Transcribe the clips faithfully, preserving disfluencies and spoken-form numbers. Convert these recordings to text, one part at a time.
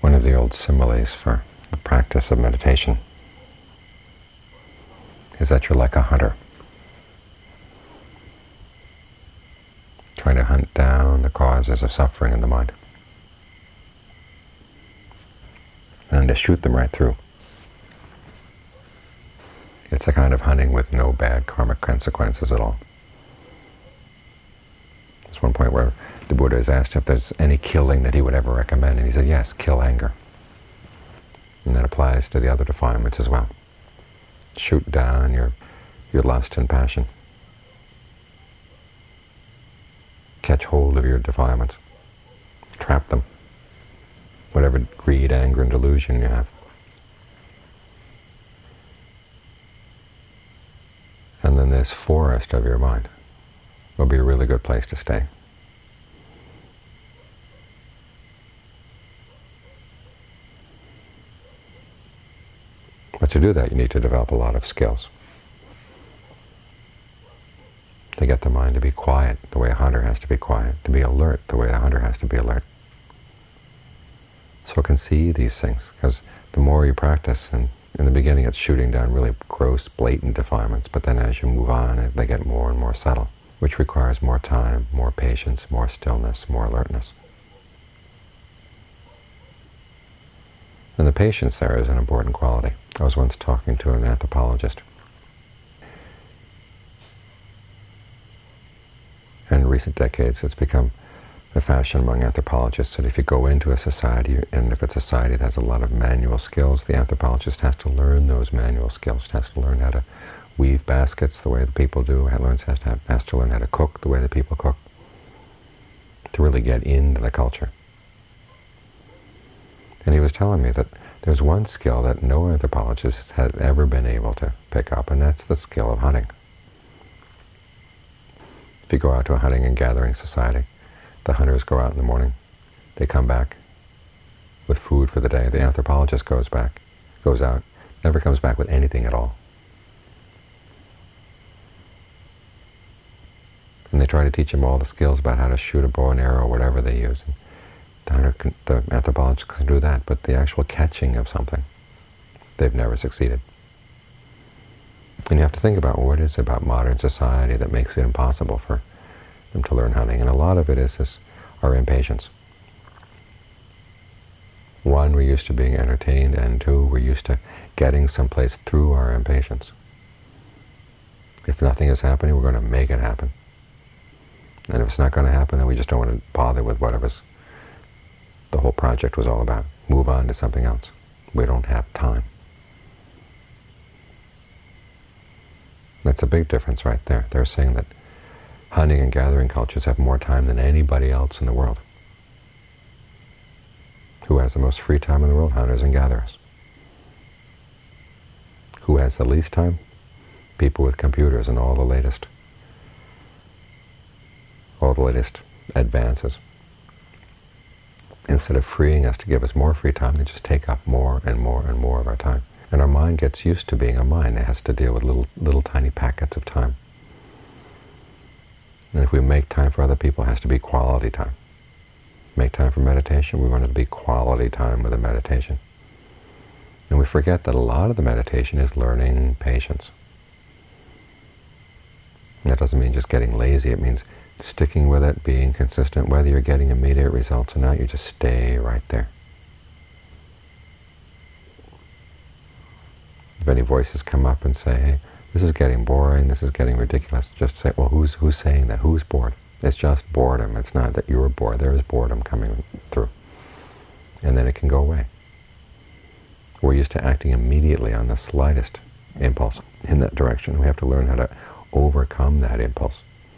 One of the old similes for the practice of meditation is that you're like a hunter, trying to hunt down the causes of suffering in the mind and to shoot them right through. It's a kind of hunting with no bad karmic consequences at all. There's one point where the Buddha is asked if there's any killing that he would ever recommend, and he said, yes, kill anger. And that applies to the other defilements as well. Shoot down your, your lust and passion. Catch hold of your defilements. Trap them. Whatever greed, anger, and delusion you have. And then this forest of your mind will be a really good place to stay. But to do that, you need to develop a lot of skills. To get the mind to be quiet the way a hunter has to be quiet, to be alert the way the hunter has to be alert. So it can see these things, because the more you practice, and in the beginning it's shooting down really gross, blatant defilements, but then as you move on, they get more and more subtle, which requires more time, more patience, more stillness, more alertness. And the patience there is an important quality. I was once talking to an anthropologist. In recent decades, it's become the fashion among anthropologists that if you go into a society, and if it's a society that has a lot of manual skills, the anthropologist has to learn those manual skills, has to learn how to weave baskets the way the people do, has to, have, has to learn how to cook the way the people cook, to really get into the culture. And he was telling me that there's one skill that no anthropologist has ever been able to pick up, and that's the skill of hunting. If you go out to a hunting and gathering society, the hunters go out in the morning, they come back with food for the day. The anthropologist goes back, goes out, never comes back with anything at all. And they try to teach him all the skills about how to shoot a bow and arrow, or whatever they use. And the, hunter can, the anthropologist can do that, but the actual catching of something, they've never succeeded. And you have to think about what is it about modern society that makes it impossible for them to learn hunting. And a lot of it is this, our impatience. One, we're used to being entertained, and two, we're used to getting someplace through our impatience. If nothing is happening, we're going to make it happen. And if it's not going to happen, then we just don't want to bother with whatever the whole project was all about. Move on to something else. We don't have time. That's a big difference right there. They're saying that hunting and gathering cultures have more time than anybody else in the world. Who has the most free time in the world? Hunters and gatherers. Who has the least time? People with computers and all the latest, all the latest advances. Instead of freeing us to give us more free time, they just take up more and more and more of our time. And our mind gets used to being a mind that has to deal with little, little tiny packets of time. And if we make time for other people, it has to be quality time. Make time for meditation, we want it to be quality time with the meditation. And we forget that a lot of the meditation is learning patience. And that doesn't mean just getting lazy, it means sticking with it, being consistent, whether you're getting immediate results or not, you just stay right there. If any voices come up and say, hey, this is getting boring, this is getting ridiculous, just say, well, who's who's saying that? Who's bored? It's just boredom. It's not that you're bored. There is boredom coming through. And then it can go away. We're used to acting immediately on the slightest impulse in that direction. We have to learn how to overcome that impulse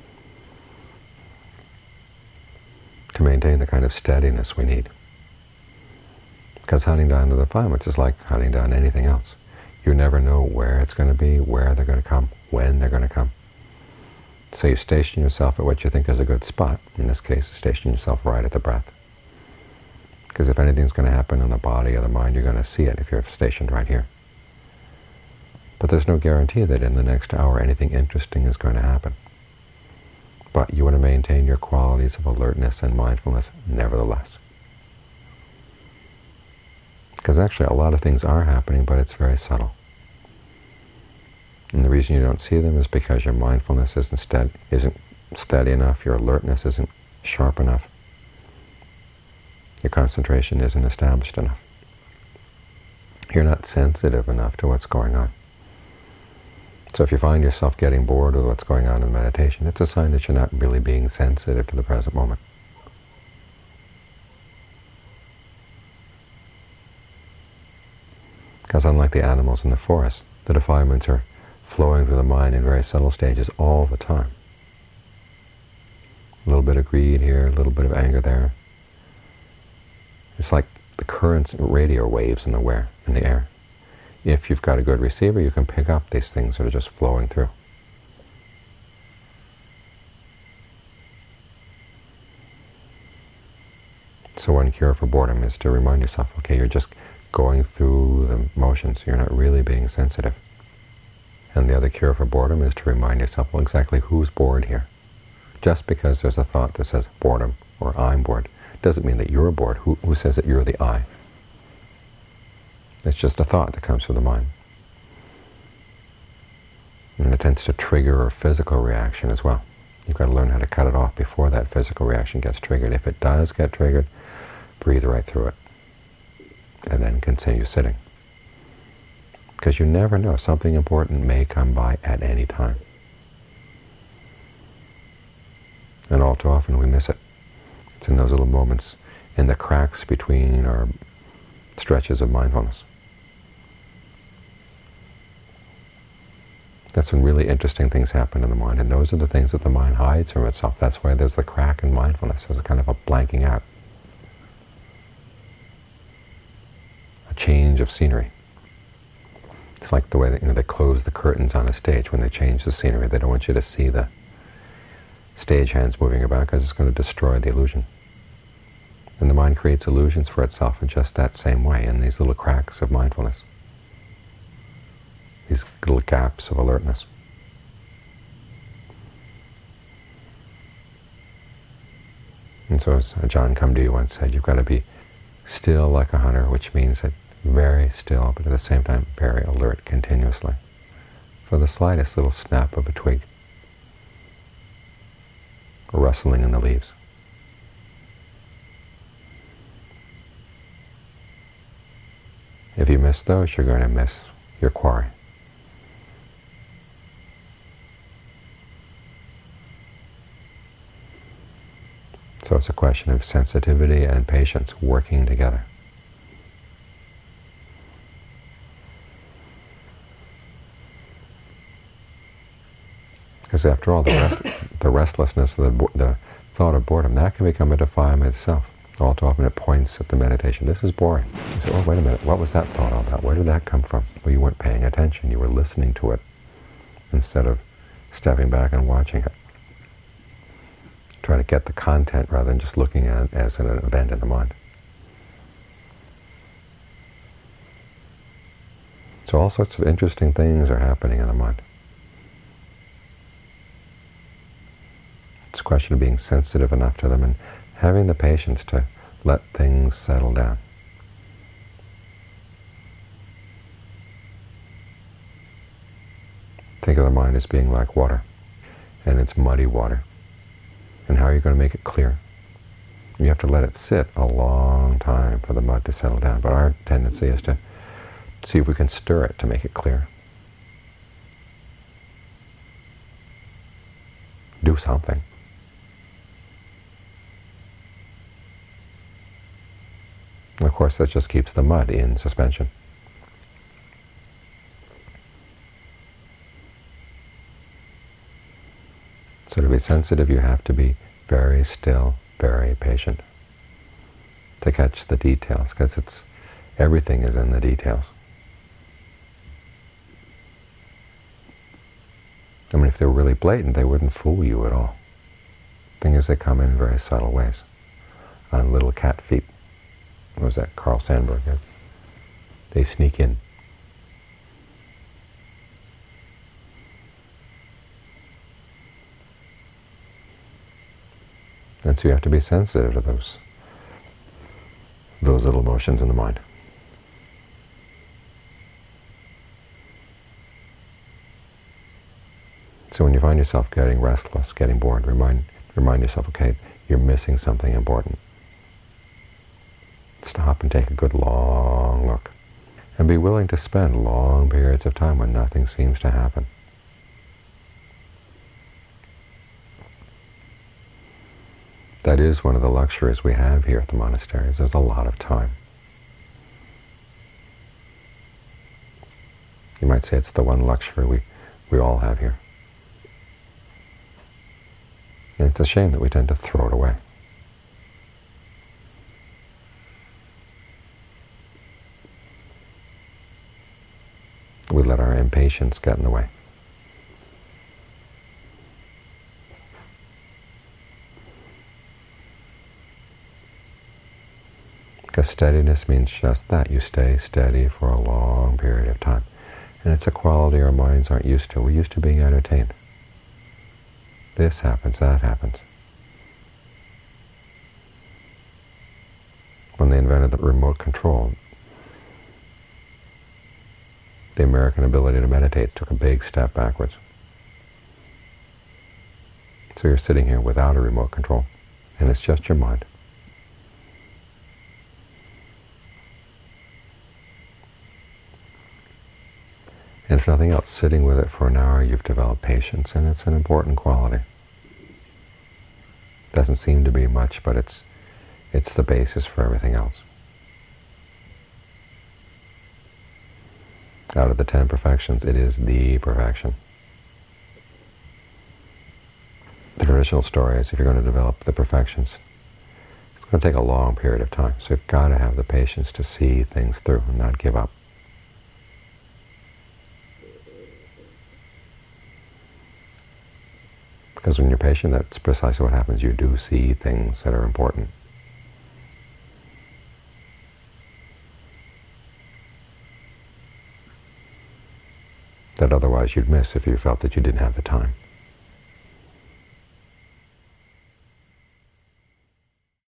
to maintain the kind of steadiness we need. Because hunting down the defilements is like hunting down anything else. You never know where it's going to be, where they're going to come, when they're going to come. So you station yourself at what you think is a good spot. In this case, station yourself right at the breath. Because if anything's going to happen in the body or the mind, you're going to see it if you're stationed right here. But there's no guarantee that in the next hour anything interesting is going to happen. But you want to maintain your qualities of alertness and mindfulness nevertheless. Because actually a lot of things are happening, but it's very subtle. And the reason you don't see them is because your mindfulness isn't steady, isn't steady enough, your alertness isn't sharp enough, your concentration isn't established enough. You're not sensitive enough to what's going on. So if you find yourself getting bored with what's going on in meditation, it's a sign that you're not really being sensitive to the present moment. Because unlike the animals in the forest, the defilements are flowing through the mind in very subtle stages all the time. A little bit of greed here, a little bit of anger there. It's like the currents, radio waves in the air, in the air. If you've got a good receiver, you can pick up these things that are just flowing through. So one cure for boredom is to remind yourself, okay, you're just going through the motions, you're not really being sensitive. And the other cure for boredom is to remind yourself, well, exactly who's bored here? Just because there's a thought that says boredom or I'm bored doesn't mean that you're bored. Who, who says that you're the I? It's just a thought that comes through the mind. And it tends to trigger a physical reaction as well. You've got to learn how to cut it off before that physical reaction gets triggered. If it does get triggered, breathe right through it. And then continue sitting. Because you never know, something important may come by at any time. And all too often we miss it. It's in those little moments, in the cracks between our stretches of mindfulness. That's when really interesting things happen in the mind, and those are the things that the mind hides from itself. That's why there's the crack in mindfulness. There's a kind of a blanking out. A change of scenery. It's like the way that, you know, they close the curtains on a stage when they change the scenery. They don't want you to see the stage hands moving about because it's going to destroy the illusion. And the mind creates illusions for itself in just that same way, in these little cracks of mindfulness. These little gaps of alertness. And so as John Kamdu once said, you've got to be still like a hunter, which means that very still, but at the same time very alert continuously for the slightest little snap of a twig, or rustling in the leaves. If you miss those, you're going to miss your quarry. So it's a question of sensitivity and patience working together. Because after all, the, rest, the restlessness, the, the thought of boredom, that can become a defilement itself. All too often it points at the meditation. This is boring. You say, oh, wait a minute, what was that thought all about? Where did that come from? Well, you weren't paying attention. You were listening to it instead of stepping back and watching it. Try to get the content rather than just looking at it as an event in the mind. So all sorts of interesting things are happening in the mind. It's a question of being sensitive enough to them and having the patience to let things settle down. Think of the mind as being like water, and it's muddy water. And how are you going to make it clear? You have to let it sit a long time for the mud to settle down. But our tendency is to see if we can stir it to make it clear. Do something. And of course, that just keeps the mud in suspension. So to be sensitive, you have to be very still, very patient to catch the details, because it's everything is in the details. I mean, if they were really blatant, they wouldn't fool you at all. The thing is, they come in very subtle ways, on little cat feet. What was that, Carl Sandburg? Yeah. They sneak in. And so you have to be sensitive to those, those little motions in the mind. So when you find yourself getting restless, getting bored, remind, remind yourself, okay, you're missing something important. Stop and take a good long look. And be willing to spend long periods of time when nothing seems to happen. That is one of the luxuries we have here at the monasteries. There's a lot of time. You might say it's the one luxury we, we all have here. And it's a shame that we tend to throw it away. We let our impatience get in the way. Because steadiness means just that. You stay steady for a long period of time. And it's a quality our minds aren't used to. We're used to being entertained. This happens, that happens. When they invented the remote control, the American ability to meditate took a big step backwards. So you're sitting here without a remote control, and it's just your mind. And if nothing else, sitting with it for an hour, you've developed patience, and it's an important quality. Doesn't seem to be much, but it's it's the basis for everything else. Out of the ten perfections, it is the perfection. The traditional story is if you're going to develop the perfections, it's going to take a long period of time. So you've got to have the patience to see things through and not give up. Because when you're patient, that's precisely what happens. You do see things that are important. That otherwise you'd miss if you felt that you didn't have the time.